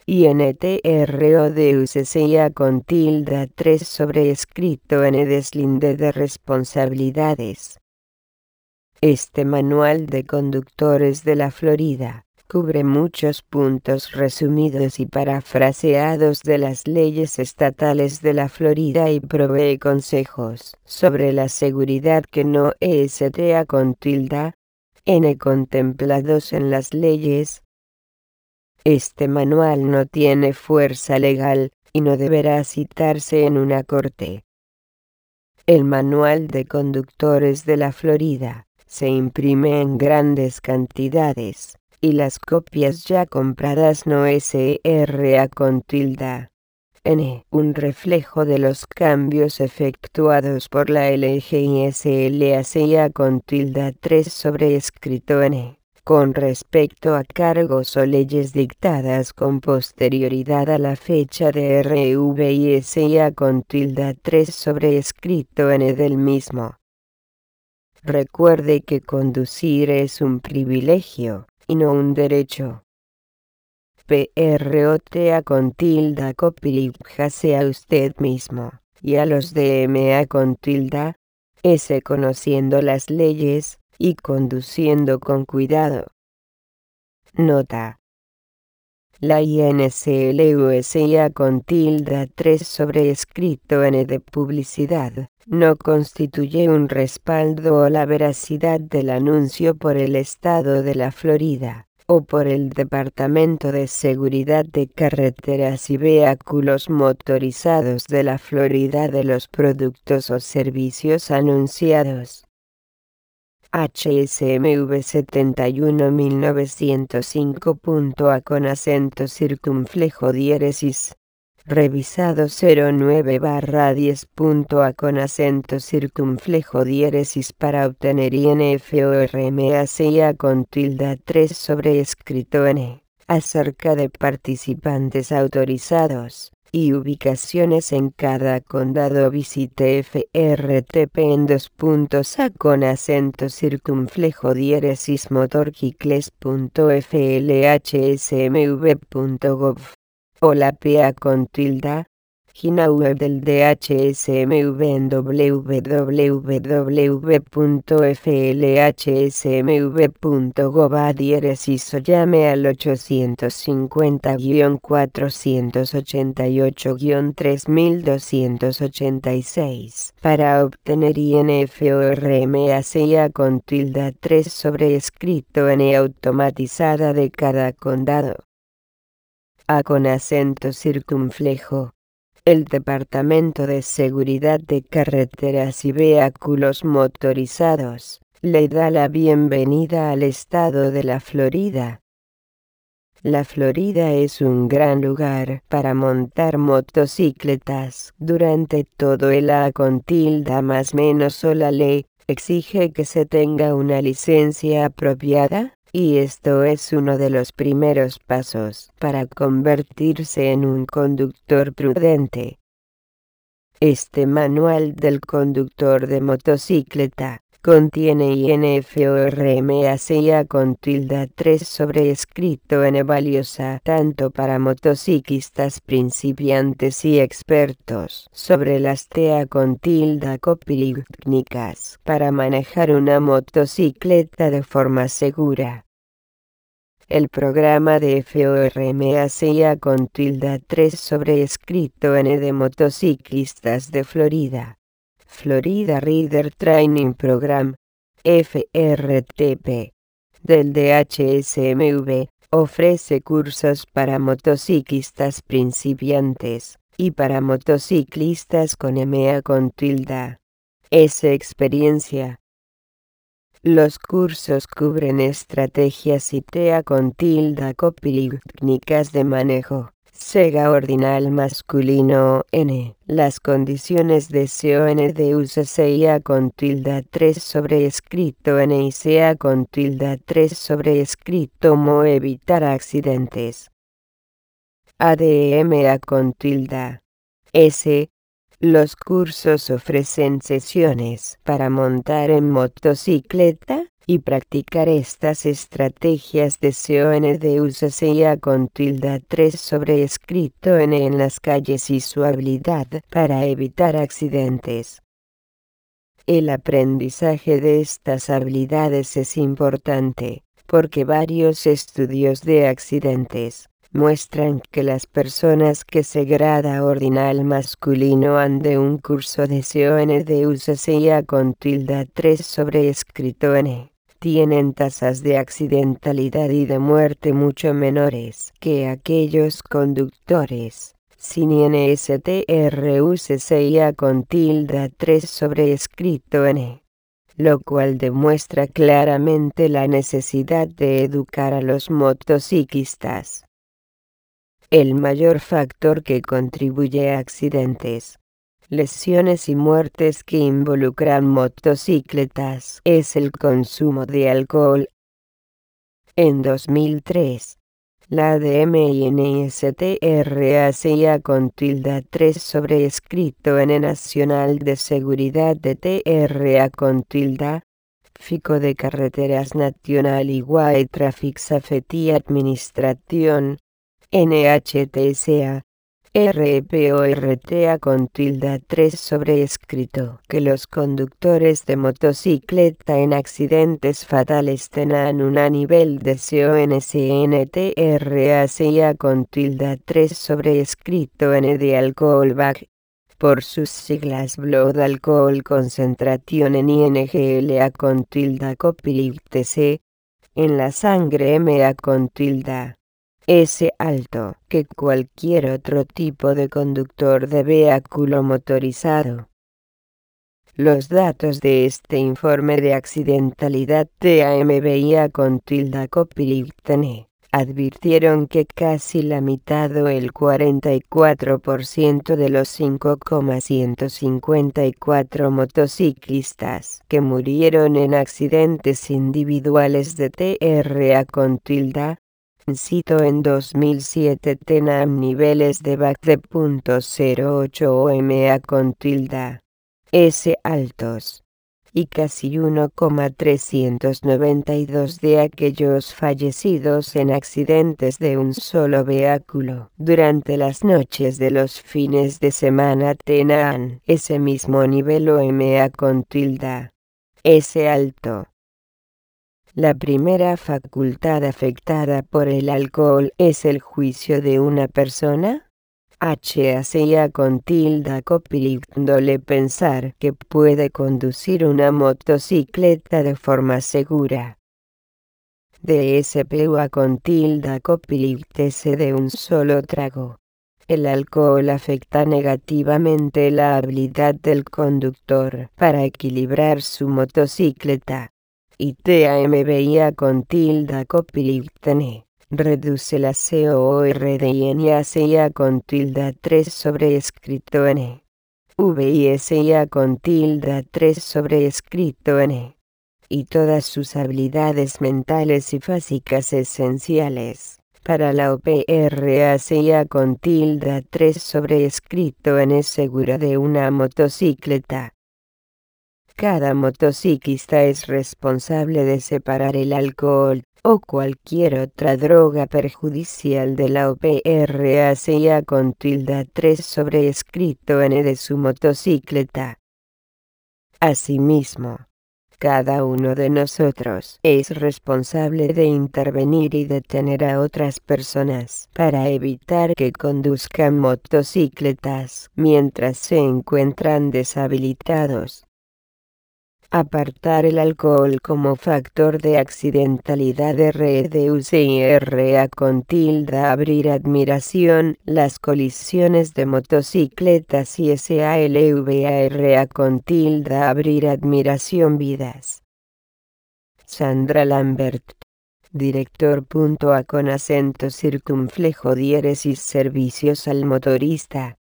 INTRODUCCIA con tilde 3 sobreescrito N deslinde de responsabilidades. Este manual de conductores de la Florida cubre muchos puntos resumidos y parafraseados de las leyes estatales de la Florida y provee consejos sobre la seguridad que no estea con tilde N contemplados en las leyes. Este manual no tiene fuerza legal y no deberá citarse en una corte. El manual de conductores de la Florida se imprime en grandes cantidades y las copias ya compradas no SRA con tilde N, un reflejo de los cambios efectuados por la LGISLACIA con tilde 3 sobreescrito N. Con respecto a cargos o leyes dictadas con posterioridad a la fecha de RVISIA con tilde 3 sobreescrito N del mismo. Recuerde que conducir es un privilegio y no un derecho. PROTA con tilde copilíjase a usted mismo y a los DMA con tilde S conociendo las leyes y conduciendo con cuidado. Nota. La INCLUSIA con tilde 3 sobreescrito N de publicidad no constituye un respaldo o la veracidad del anuncio por el Estado de la Florida o por el Departamento de Seguridad de Carreteras y Vehículos Motorizados de la Florida de los productos o servicios anunciados. HSMV 71-1905. con acento circunflejo diéresis. Revisado 09/10. con acento circunflejo diéresis para obtener INFORMACIA con tilde 3 sobreescrito N. Acerca de participantes autorizados y ubicaciones en cada condado visite FRTP en 2.A con acento circunflejo diéresis motorcycles.flhsmv.gov o la PA con tilde. Página web del DHSMV en www.flhsmv.gov diéresis o llame al 850-488-3286 para obtener INFORMACIA con tilde 3 sobreescrito N automatizada de cada condado. A con acento circunflejo. El Departamento de Seguridad de Carreteras y Vehículos Motorizados le da la bienvenida al estado de la Florida. La Florida es un gran lugar para montar motocicletas durante todo el año con tilde más menos o la ley exige que se tenga una licencia apropiada. Y esto es uno de los primeros pasos para convertirse en un conductor prudente. Este manual del conductor de motocicleta contiene INFORMACIA con tilde 3 sobreescrito N valiosa tanto para motociclistas principiantes y expertos sobre las TEA con tilde técnicas para manejar una motocicleta de forma segura. El programa de FORMACIA con tilde 3 sobreescrito N de motociclistas de Florida. Florida Rider Training Program, FRTP, del DHSMV, ofrece cursos para motociclistas principiantes y para motociclistas con MA con tilde S experiencia. Los cursos cubren estrategias y TEA con tilde técnicas de manejo. Sega ordinal masculino N. Las condiciones de CON de UCCIA con tilde 3 sobreescrito N y CA con tilde 3 sobreescrito MO evitar accidentes. ADMA con tilde S. Los cursos ofrecen sesiones para montar en motocicleta y practicar estas estrategias de CONDUCCIA con tilde 3 sobrescrito N en las calles y su habilidad para evitar accidentes. El aprendizaje de estas habilidades es importante, porque varios estudios de accidentes muestran que las personas que se grada ordinal masculino han de un curso de CONDUCCIA con tilde 3 sobrescrito N, tienen tasas de accidentalidad y de muerte mucho menores que aquellos conductores sin NSTRUCCIA con tilde 3 sobrescrito N, lo cual demuestra claramente la necesidad de educar a los motociclistas. El mayor factor que contribuye a accidentes, lesiones y muertes que involucran motocicletas es el consumo de alcohol. En 2003, la ADMINSTRACIA con tilde 3 sobrescrito N Nacional de Seguridad de TRA con tilde Fico de Carreteras Nacional y Traffic Safety Administration, NHTSA, RPORTA con tilde 3 sobrescrito que los conductores de motocicleta en accidentes fatales tengan un nivel de CONCNTRACIA con tilde 3 sobrescrito N de alcohol back, por sus siglas Blood Alcohol Concentration en INGLA con tilde COPILIC-TC, en la sangre MA con tilde S alto que cualquier otro tipo de conductor de vehículo motorizado. Los datos de este informe de accidentalidad TAMBIA con tilde COPILIC-TN advirtieron que casi la mitad o el 44% de los 5,154 motociclistas que murieron en accidentes individuales de TRA con tilde cito en 2007 tenían niveles de BAC de .08 o MA con tilde S altos, y casi 1,392 de aquellos fallecidos en accidentes de un solo vehículo durante las noches de los fines de semana tenían ese mismo nivel o MA con tilde S alto. La primera facultad afectada por el alcohol es el juicio de una persona. HACIA con tilde COPILIC-DOLE pensar que puede conducir una motocicleta de forma segura. DSPUA con tilde COPILIC-TC de un solo trago. El alcohol afecta negativamente la habilidad del conductor para equilibrar su motocicleta. Y TAMBIA con tilde COPILIC-TN reduce la COR de INACIA con tilde 3 sobrescrito N. VISIA con tilde 3 sobrescrito N. Y todas sus habilidades mentales y físicas esenciales para la OPRACIA con tilde 3 sobrescrito N segura de una motocicleta. Cada motociclista es responsable de separar el alcohol o cualquier otra droga perjudicial de la OPRACIA con tilde 3 sobrescrito N de su motocicleta. Asimismo, cada uno de nosotros es responsable de intervenir y detener a otras personas para evitar que conduzcan motocicletas mientras se encuentran deshabilitados. Apartar el alcohol como factor de accidentalidad RDUCIRA con tilde abrir admiración las colisiones de motocicletas y SALVARA con tilde abrir admiración vidas. Sandra Lambert, director A con acento circunflejo diéresis servicios al motorista.